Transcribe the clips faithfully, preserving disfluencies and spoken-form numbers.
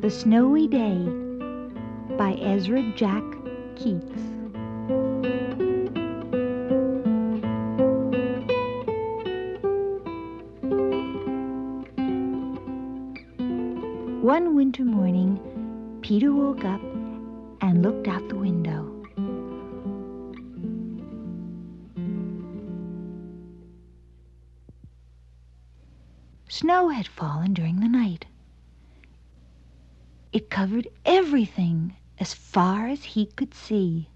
The Snowy Day by Ezra Jack Keats. One winter morning, Peter woke up and looked out the window. Snow had fallen during the night. It covered everything as far as he could see.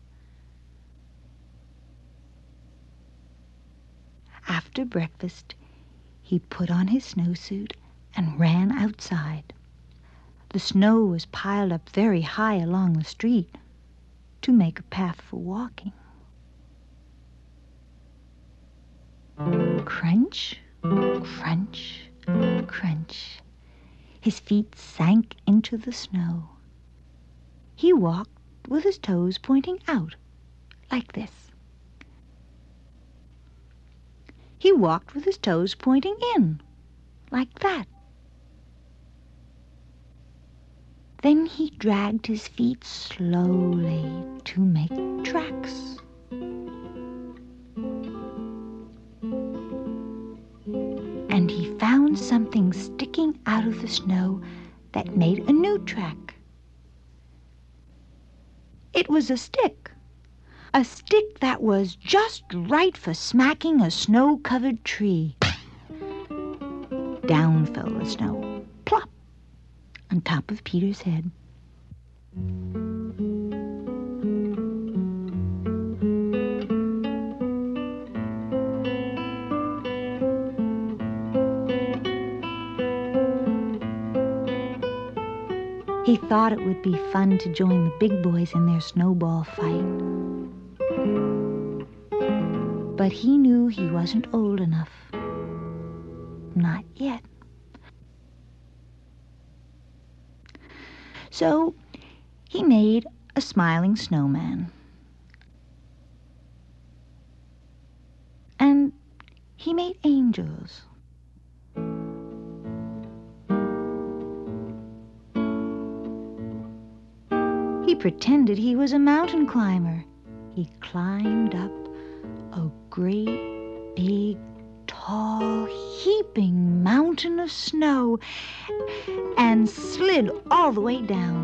After breakfast, he put on his snowsuit and ran outside. The snow was piled up very high along the street to make a path for walking. Crunch, crunch, crunch. His feet sank into the snow. He walked with his toes pointing out, like this. He walked with his toes pointing in, like that. Then he dragged his feet slowly to make tracks. And he found something sticking out of the snow that made a new track. It was a stick, a stick that was just right for smacking a snow-covered tree. Down fell the snow, plop, on top of Peter's head. He thought it would be fun to join the big boys in their snowball fight. But he knew he wasn't old enough. Not yet. So he made a smiling snowman. And he made angels. He pretended he was a mountain climber. He climbed up a great, big, tall, heaping mountain of snow and slid all the way down.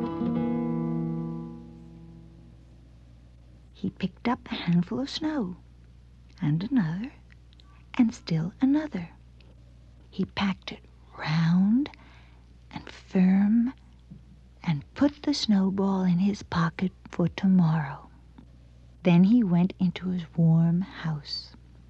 He picked up a handful of snow, and another, and still another. He packed it round and firm and put the snowball in his pocket for tomorrow. Then he went into his warm house.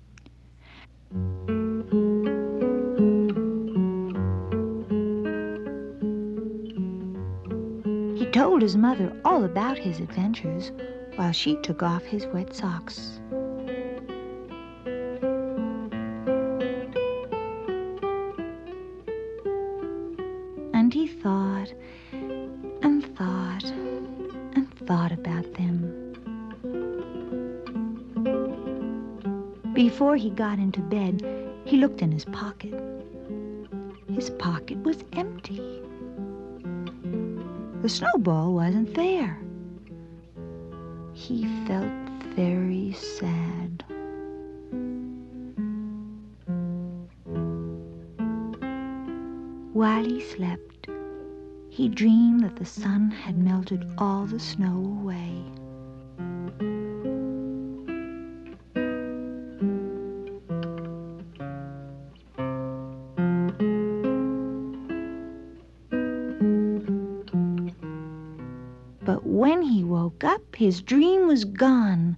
He told his mother all about his adventures while she took off his wet socks. And he thought and thought and thought about them. Before he got into bed, he looked in his pocket. His pocket was empty. The snowball wasn't there. He felt very sad. While he slept, he dreamed that the sun had melted all the snow away. But when he woke up, his dream was gone.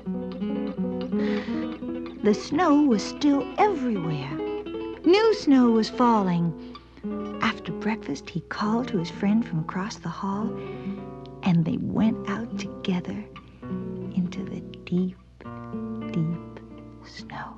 The snow was still everywhere. New snow was falling. After breakfast, he called to his friend from across the hall, and they went out together into the deep, deep snow.